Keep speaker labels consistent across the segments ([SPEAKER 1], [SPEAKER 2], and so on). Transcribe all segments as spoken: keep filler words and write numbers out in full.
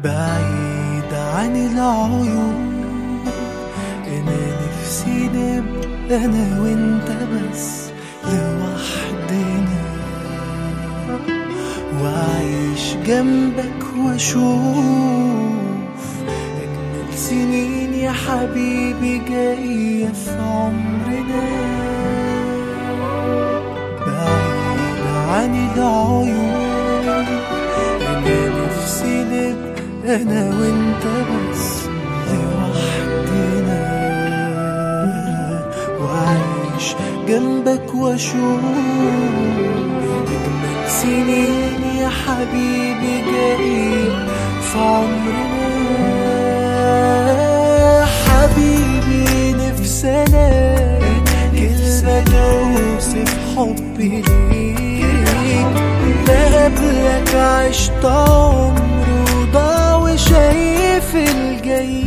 [SPEAKER 1] بعيد عن العيون. انا نفسي نبقى انا وانت بس لوحدنا، وعيش جنبك واشوف اجمل سنين يا حبيبي جاية في عمرنا. بعيد عن العيون، انا نفسي نبقى انا وانت بس لوحدنا، وعيش جنبك واشوف اجمل سنين يا حبيبي جاي في عمرنا. حبيبي نفسي الاقي كلمة توصف حبي ليك، لا قبلك عشت عمري وضاع وشايف الجاي،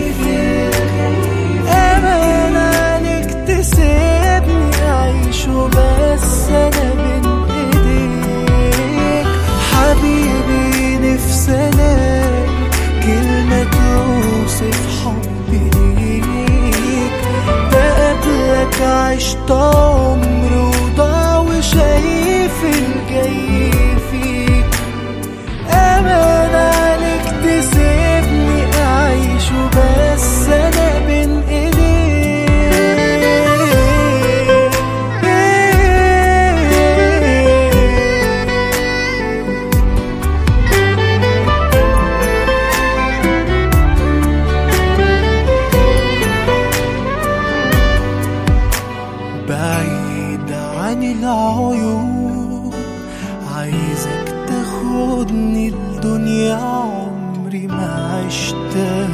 [SPEAKER 1] أمان عليك تسيبني أعيش وبس أنا بين إيديك. حبيبي نفسي ألاقي كلمة توصف حبي ليك، ده قبلك عشت عمري وضاع وشايف الجاي فيك، أمان عليك تسيبني أعيش وبس أنا بين إيديك. بعيد عن العيون، عايزك تاخدني الدنيا عمري ما عشتها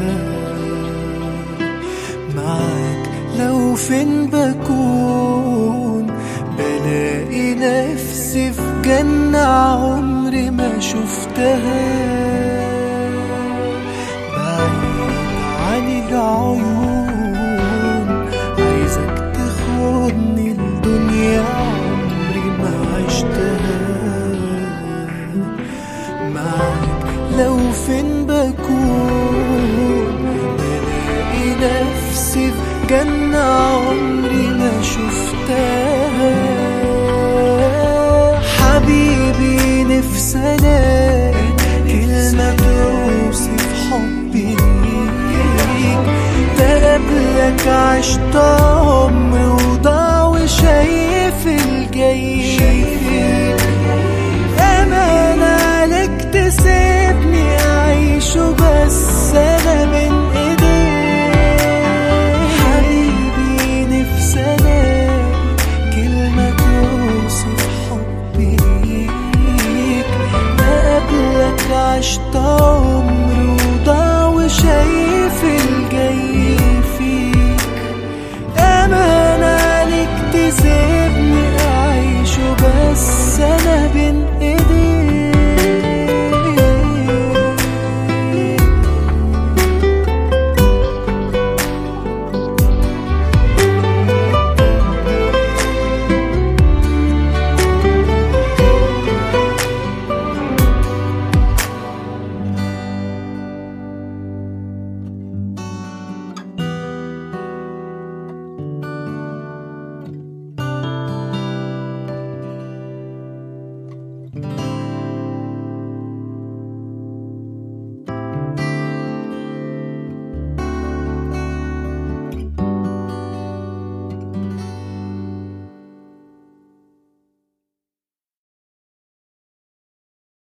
[SPEAKER 1] معاك. لو فين بكون بلاقي نفسي في جنة عمري ما شفتها. بعيد عن العيون، عايزك تاخدني الدنيا عمري ما عشتها معاك. لو فين بكون بلاقي نفسي في جنة عمري ما شفتها. حبيبي نفسي الاقي كلمة توصف حبي ليك، ده قبلك عشت عمري وضاع وشايف الجاي فيك، أمان عليك تسيبني أعيش وبس أنا بين إيديك. حبيبي نفسي ألاقي كلمة توصف حبي ليك، ده قبلك عشت عمري وضاع وشايف الجاي